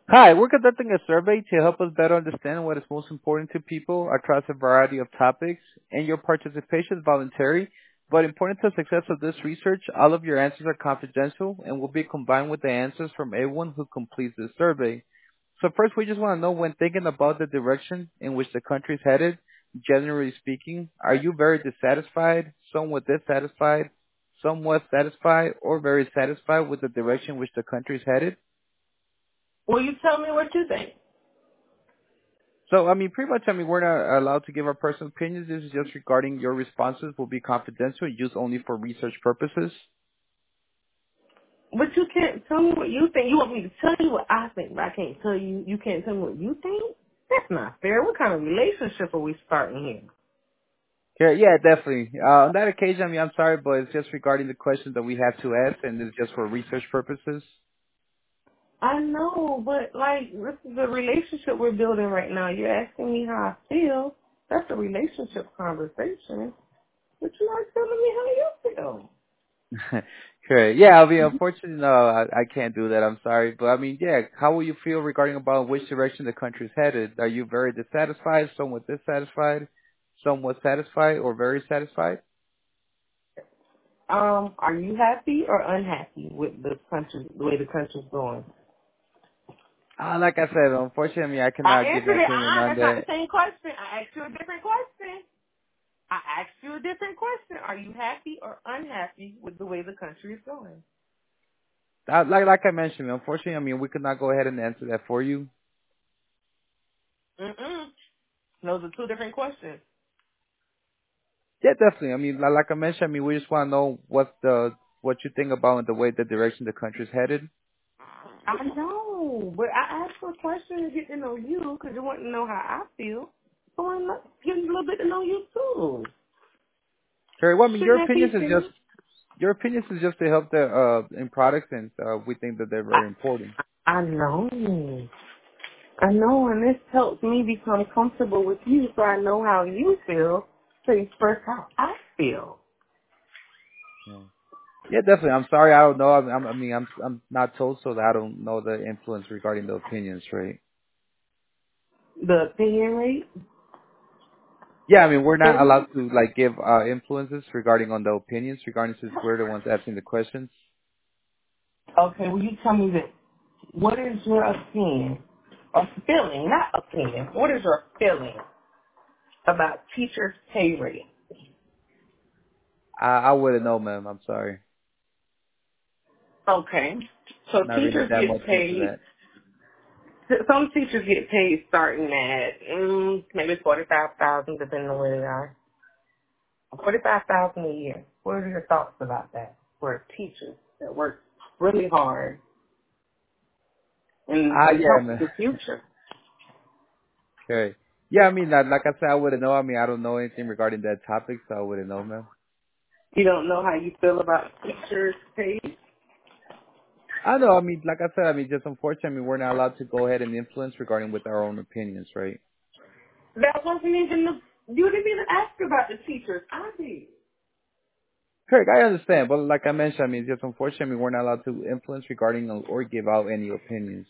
Hi, we're conducting a survey to help us better understand what is most important to people across a variety of topics, and your participation is voluntary. But important to the success of this research, all of your answers are confidential and will be combined with the answers from everyone who completes this survey. So first, we just want to know, when thinking about the direction in which the country is headed, generally speaking, are you very dissatisfied, somewhat dissatisfied, somewhat satisfied, or very satisfied with the direction in which the country is headed? Will you tell me what you think? So, pretty much, we're not allowed to give our personal opinions. This is just regarding your responses will be confidential, used only for research purposes. But you can't tell me what you think. You want me to tell you what I think, but I can't tell you. You can't tell me what you think? That's not fair. What kind of relationship are we starting here? Yeah, definitely. On that occasion, I'm sorry, but it's just regarding the questions that we have to ask, and it's just for research purposes. I know, but like this is a relationship we're building right now. You're asking me how I feel. That's a relationship conversation. But you're not telling me how you feel. Correct. Yeah, unfortunately, no, I can't do that. I'm sorry, but yeah, how will you feel regarding about which direction the country is headed? Are you very dissatisfied, somewhat dissatisfied, somewhat satisfied, or very satisfied? Are you happy or unhappy with the country, the way the country's going? Like I said, unfortunately, I I cannot give my answered it. opinion on That's not that. the same question. I asked you a different question. I asked you a different question. Are you happy or unhappy with the way the country is going? Like I mentioned, unfortunately, we could not go ahead and answer that for you. Mm-mm. Those are two different questions. Yeah, definitely. Like I mentioned, we just want to know what you think about the way the direction the country is headed. I know, but I asked for a question to get to know you because you want to know how I feel. So I'm not getting a little bit to know you too. Sure. Well, Shouldn't that be fair? your opinions is just to help the in products, and we think that they're very important. I know. I know, and this helps me become comfortable with you so I know how you feel so you express how I feel. Yeah. Yeah, definitely. I'm sorry, I don't know. I'm not told, so that I don't know the influence regarding the opinions, right? The opinion rate? Yeah, we're not allowed to like give influences regarding on the opinions regarding since we're the ones asking the questions. Okay, will you tell me this? What is your opinion or feeling, not opinion, what is your feeling about teachers' pay rate? I wouldn't know, ma'am. I'm sorry. Okay, so Not really teachers that much get into paid, that. some teachers get paid starting at maybe 45000 depending on where they are. 45000 a year. What are your thoughts about that for teachers that work really hard and Ah, it yeah, helps man. the future? Okay. Yeah, like I said, I wouldn't know. I don't know anything regarding that topic, so I wouldn't know, ma'am. You don't know how you feel about teachers' pay? I know. Like I said, just unfortunately, we're not allowed to go ahead and influence regarding with our own opinions, right? That wasn't even you didn't even ask about the teachers. I did. Correct. I understand, but like I mentioned, just unfortunately, we're not allowed to influence regarding or give out any opinions.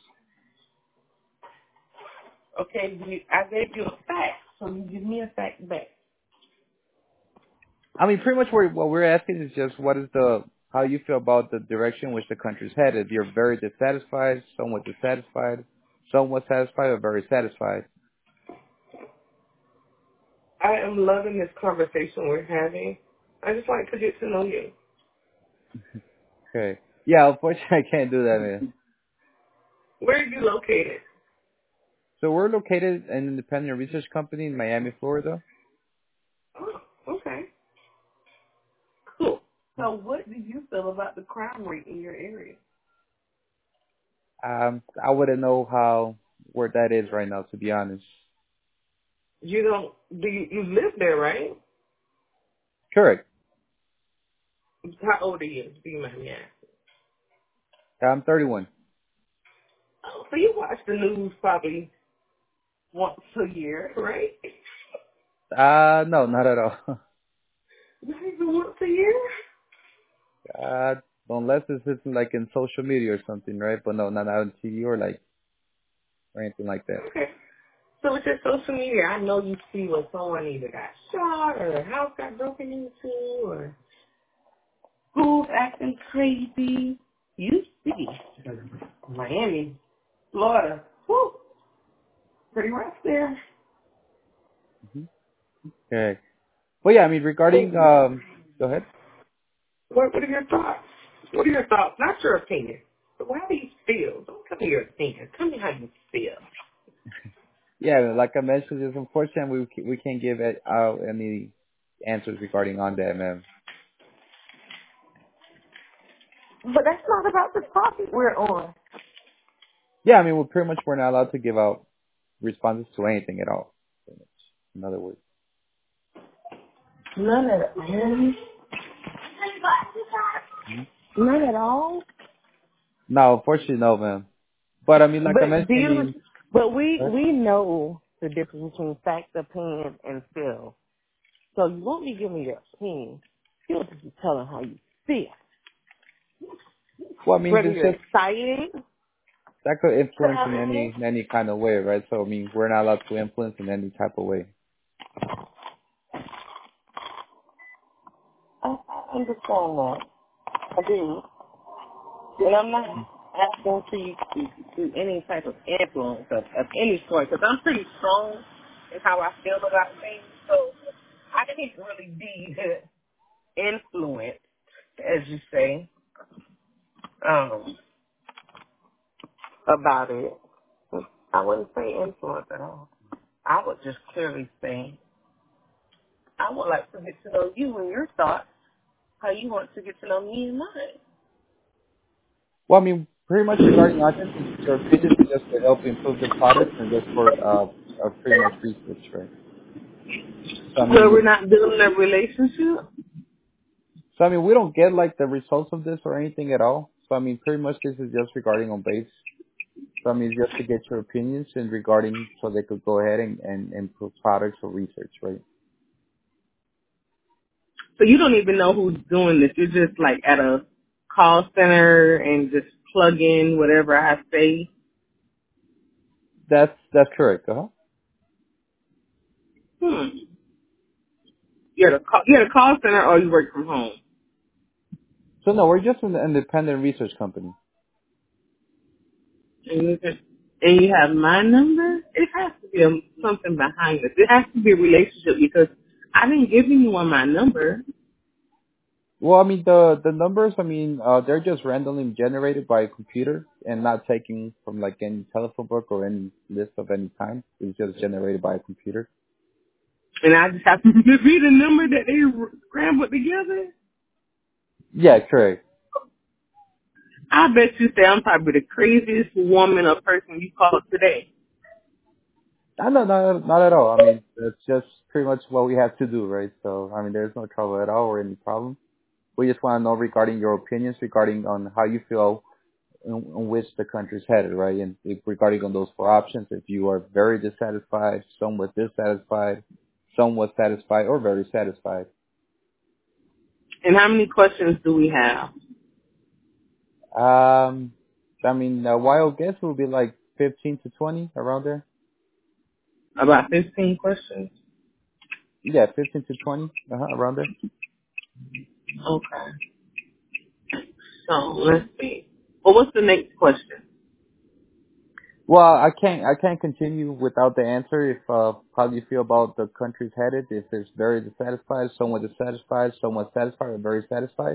Okay, I gave you a fact, so you give me a fact back. Pretty much what we're asking is just how you feel about the direction in which the country's headed. You're very dissatisfied, somewhat satisfied, or very satisfied. I am loving this conversation we're having. I just like to get to know you. Okay. Yeah, unfortunately, I can't do that, man. Where are you located? So we're located in an independent research company in Miami, Florida. Oh, okay. Cool. So what do you feel about the crime rate in your area? I wouldn't know where that is right now, to be honest. You don't, you live there, right? Correct. How old are you? Do you mind me asking? I'm 31. Oh, so you watch the news probably once a year, right? No, not at all. Not even once a year? Uh, unless it's like in social media or something, right? But no, not on TV or like. or anything like that. Okay. So with your social media, I know you see when someone either got shot or their house got broken into or who's acting crazy. You see Miami, Florida. Whew, pretty rough there. Mm-hmm. Okay. Well, yeah, I mean, regarding, go ahead. What are your thoughts? What are your thoughts? Not your opinion. But how do you feel? Don't tell me your opinion. Tell me how you feel. Yeah, like I mentioned, it's unfortunate we can't give out any answers regarding on that, man. But that's not about the topic we're on. Yeah, I mean, we're not allowed to give out responses to anything at all. Pretty much. In other words. None of it. Mhm. None at all. No, unfortunately, no, man. But I mean, like I But mentioned, I mean, we know the difference between fact, opinion, and feel. So you won't be giving me your opinion. You'll just be telling how you feel. well, I mean, Whether it's you're just excited, that could influence sad, in any kind of way, right? So I mean, we're not allowed to influence in any type of way. I understand that. I do. And I'm not asking for you to do any type of influence of any sort, because I'm pretty strong in how I feel about things. So I can't really be influenced, as you say, about it. I wouldn't say influence at all. I would just clearly say, I would like to get to know you and your thoughts, how you want to get to know me and mine. Well, I mean, pretty much regarding not just your opinion, but just to help improve the product and just for pretty much research, right? So I So we're mean, not building a relationship? we don't get like the results of this or anything at all. So I mean, pretty much this is just regarding on base. So I mean, just to get your opinions and regarding so they could go ahead and improve products or research, right? So you don't even know who's doing this. You're just like at a call center and just plug in whatever I say. That's correct. Uh huh. Hmm. You're at a call center or you work from home. So no, we're just an independent research company. And you have my number? It has to be something behind this. It has to be a relationship because I didn't give anyone my number. Well, I mean the numbers, I mean, they're just randomly generated by a computer and not taken from like any telephone book or any list of any kind. It's just generated by a computer. And I just have to be the number that they scrambled together. Yeah, correct. I bet you say I'm probably the craziest woman or person you called today. No, not at all. I mean, that's just pretty much what we have to do, right? So, I mean, there's no trouble at all or any problem. We just want to know regarding your opinions regarding on how you feel in which the country's headed, right? And if, regarding on those four options, if you are very dissatisfied, somewhat dissatisfied, somewhat satisfied, or very satisfied. And how many questions do we have? I mean, a wild guess would be like 15 to 20 around there. About 15 questions? Yeah, 15 to 20, around there. Okay. So let's see. Well, what's the next question? Well, I can't continue without the answer. If how do you feel about the country's headed? If it's very dissatisfied, somewhat dissatisfied, somewhat satisfied, or very satisfied?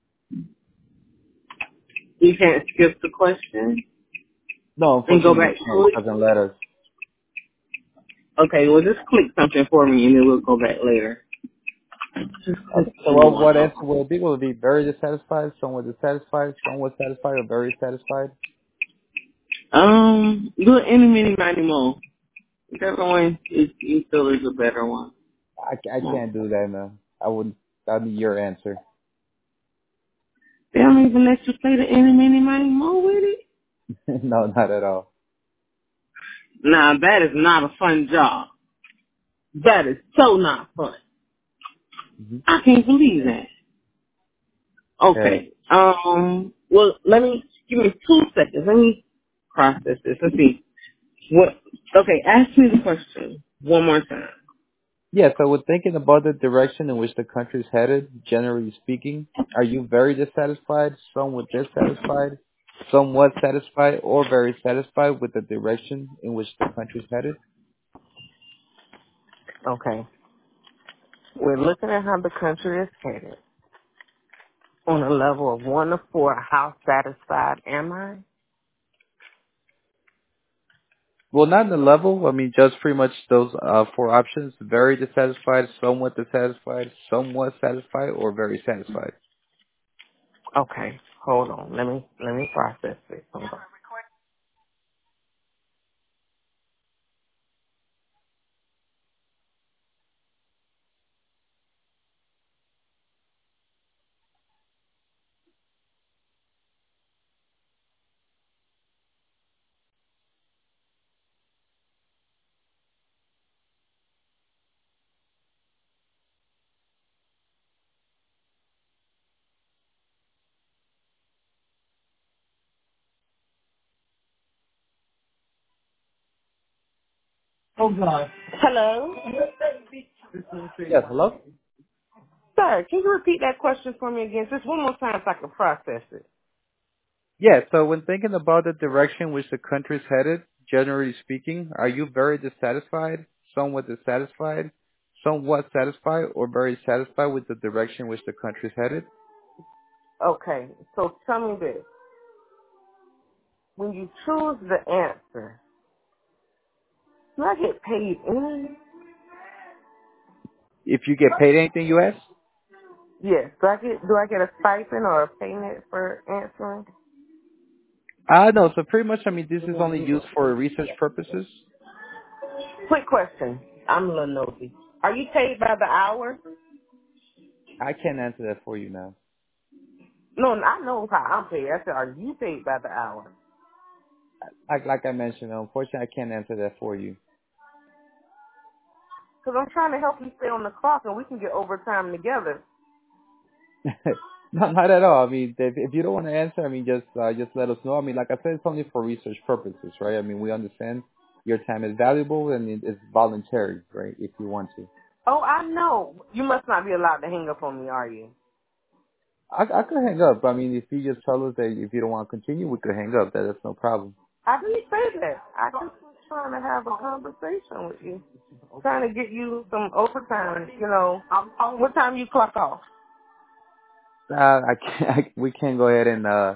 You can't skip the question No, and go unfortunately we back can't. to It it? doesn't let us. Okay, well just click something for me and then we'll go back later. Just click Okay. So what answer will it be? Will it be very dissatisfied, somewhat dissatisfied, somewhat satisfied, or very satisfied? do an any, mini, miny, mo. Whichever one you feel is a better one. I can't do that, man. I wouldn't. That'd be your answer. They don't even let you play the any, mini, miny, mo with it? No, not at all. Nah, that is not a fun job. That is so not fun. Mm-hmm. I can't believe that. Okay. Okay. Well, give me 2 seconds. Let me process this. Let's see. What? Okay, ask me the question one more time. Yeah, so when thinking about the direction in which the country is headed, generally speaking, are you very dissatisfied, somewhat dissatisfied, somewhat satisfied, or very satisfied with the direction in which the country is headed? Okay. We're looking at how the country is headed. On a level of 1 to 4, how satisfied am I? Well, not in the level. I mean, just pretty much those four options: very dissatisfied, somewhat satisfied, or very satisfied. Okay, hold on. Let me process this. Hold on. Oh God. Hello? Yes, hello? Sir, can you repeat that question for me again? Just one more time so I can process it. Yeah, so when thinking about the direction which the country is headed, generally speaking, are you very dissatisfied, somewhat satisfied, or very satisfied with the direction which the country is headed? Okay, so tell me this. When you choose the answer, do I get paid in? If you get paid anything, you ask? Yes. Do I get a stipend or a payment for answering? No, so pretty much, I mean, this is only used for research purposes. Quick question. I'm a little nosy. Are you paid by the hour? I can't answer that for you now. No, I know how I'm paid. I said, are you paid by the hour? Like I mentioned, unfortunately, I can't answer that for you. Because I'm trying to help you stay on the clock and we can get overtime together. No, not at all. I mean, if you don't want to answer, I mean, just let us know. I mean, like I said, it's only for research purposes, right? I mean, we understand your time is valuable and it's voluntary, right? If you want to, Oh, I know. You must not be allowed to hang up on me, are you? I could hang up. I mean, if you just tell us that if you don't want to continue, we could hang up. That's no problem. I didn't say that. I just was trying to have a conversation with you. Trying to get you some overtime, you know. What time you clock off? I can't. We can't go ahead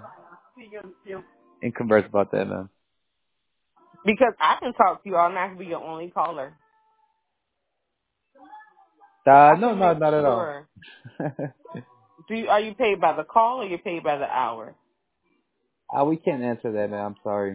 and converse about that, man. Because I can talk to you all night. I can be your only caller. I No, can make not at all. sure. Are you paid by the call or you paid by the hour? We can't answer that, man. I'm sorry.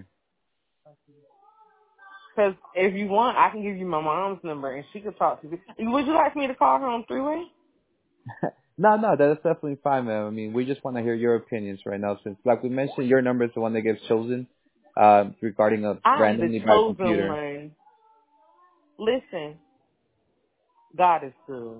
Because if you want, I can give you my mom's number and she could talk to you. Would you like me to call her on three-way? No, that's definitely fine, man. I mean, we just want to hear your opinions right now, since, like we mentioned, your number is the one that gets chosen, regarding a I am the randomly by chosen computer. one. Listen, God is good.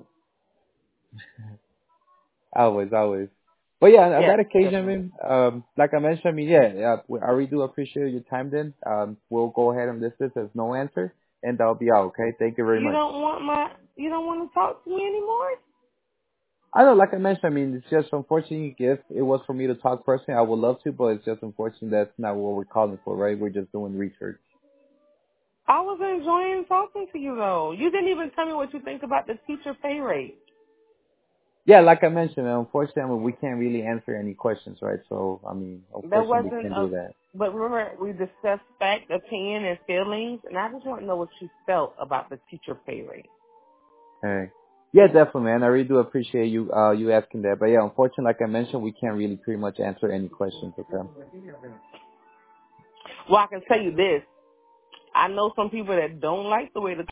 Always. But yeah, on Yes, that occasion, I definitely. mean, like I mentioned, I mean, I really do appreciate your time. Then, we'll go ahead and list this as no answer, and that'll be all. Okay, thank you very You much. you don't want to talk to me anymore? I know, like I mentioned, I mean, it's just unfortunate if it was for me to talk personally, I would love to, but it's just unfortunate that's not what we're calling for, right? We're just doing research. I was enjoying talking to you though. You didn't even tell me what you think about the teacher pay rate. Yeah, like I mentioned, unfortunately, we can't really answer any questions, right? So, I mean, There unfortunately, we wasn't can't a, do that. but remember we discussed fact, opinion, and feelings, and I just want to know what you felt about the teacher pay rate. Hey. Yeah, definitely, man. I really do appreciate you asking that. But yeah, unfortunately, like I mentioned, we can't really pretty much answer any questions, okay? Well, I can tell you this. I know some people that don't like the way the